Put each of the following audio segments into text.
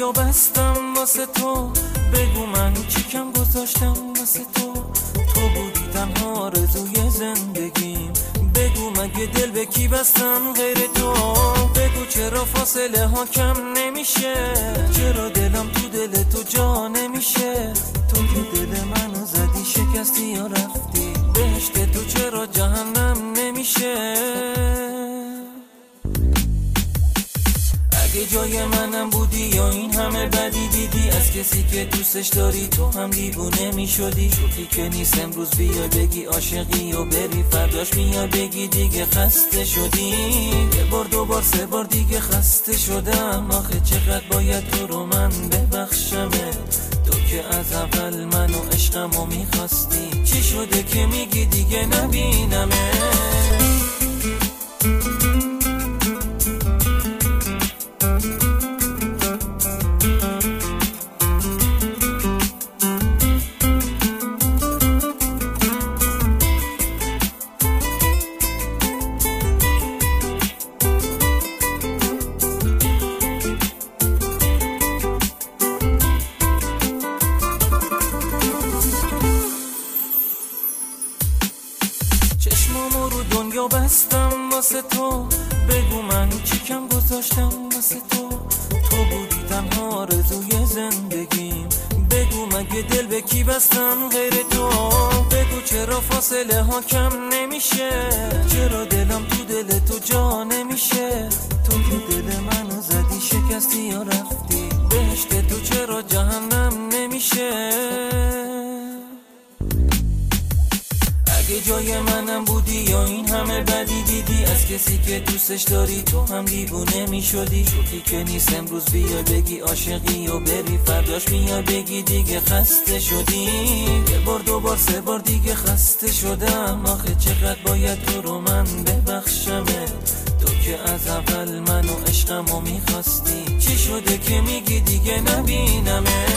دنیا بستم واسه تو، بگو من چی کم گذاشتم واسه تو. تو بودی تنها آرزوی زندگیم، بگو مگه دل به کی بستم غیر تو. بگو چرا فاصله ها کم نمیشه، چرا دلم تو دل تو جا نمیشه. تو که دل منو زدی شکستی یا رفتی، بهشت تو چرا جهنم نمیشه. اگه جای منم بودی یا این همه بدی دیدی از کسی که دوستش داری، تو هم دیوونه میشدی. شوخی که نیست امروز بیا بگی عاشقی و بری، فرداش بیا بگی دیگه خسته شدی. یه بار دو بار سه بار دیگه خسته شدم، آخه چقدر باید تو رو من ببخشمه. تو که از اول منو عشقمو میخواستی، چی شده که میگی دیگه نبینمه. چشمامو رو دنیا بستم واسه تو، بگو من چی کم گذاشتم واسه تو. تو بودی تنها آرزوی زندگیم، بگو مگه دل به کی بستم غیر تو. بگو چرا فاصله ها کم نمیشه، چرا دلم تو دل تو جا نمیشه. تو که دل منو زدی شکستی یا رفتی، بهشت تو چرا جهنم نمیشه. اگه جای منم بودی یا این همه بدی دیدی از کسی که دوستش داری، تو هم دیوونه میشدی. شوخی که نیست امروز بیا بگی عاشقی و بری، فرداش بیا بگی دیگه خسته شدی. یه بار دو بار سه بار دیگه خسته شدم، آخه چقدر باید تو رو من ببخشمه. تو که از اول منو عشقمو میخواستی، چی شده که میگی دیگه نبینمه.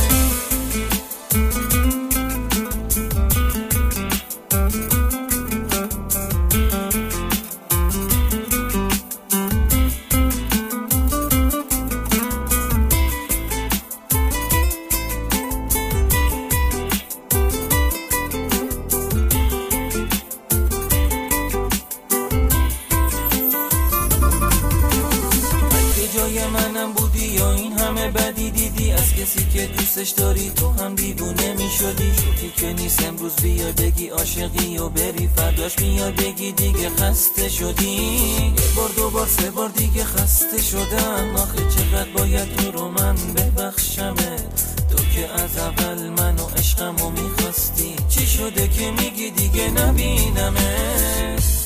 جای منم بودی یا این همه بدی دیدی از کسی که دوستش داری، تو هم دیوونه میشدی. شوخی که نیست امروز بیا بگی عاشقی و بری، فرداش بیا بگی دیگه خسته شدی. یه بار دو بار سه بار دیگه خسته شدم، آخه چقدر باید تو رو من ببخشمه. تو که از اول منو عشقمو میخواستی، چی شده که میگی دیگه نبینمه.